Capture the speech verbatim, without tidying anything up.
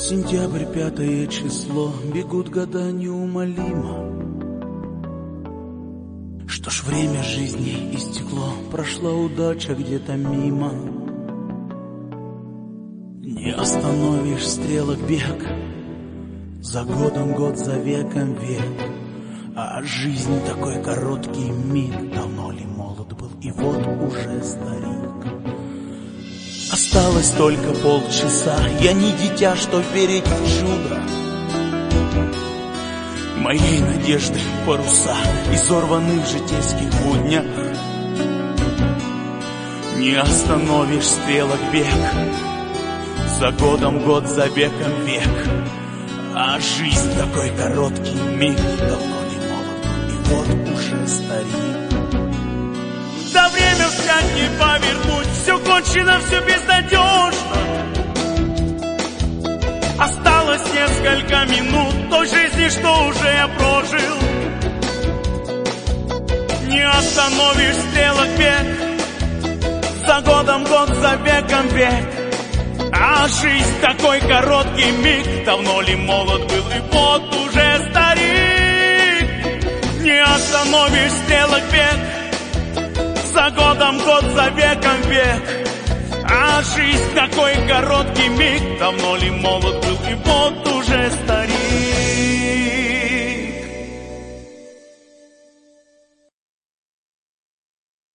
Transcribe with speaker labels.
Speaker 1: Сентябрь, пятое число, бегут года неумолимо. Что ж, время жизни истекло, прошла удача где-то мимо. Не остановишь стрелок бег, за годом год, за веком век. А жизнь такой короткий миг, давно ли молод был и вот уже старик. Осталось только полчаса, я не дитя, что верить в чудо. Моей надежды паруса изорваны в житейских буднях. Не остановишь стрелок бег, за годом год, за веком век. А жизнь такой короткий миг, давно ли молод был и вот уже старик. Да время вспять не повернуть, все кончено, все безнадежно. Осталось несколько минут той жизни, что уже я прожил. Не остановишь стрелок бег, за годом год, за веком век. А жизнь такой короткий миг, давно ли молод был и вот уже старик. Не остановишь стрелок бег, за годом год, за веком век. А жизнь такой короткий миг, давно ли молод был и вот уже старик.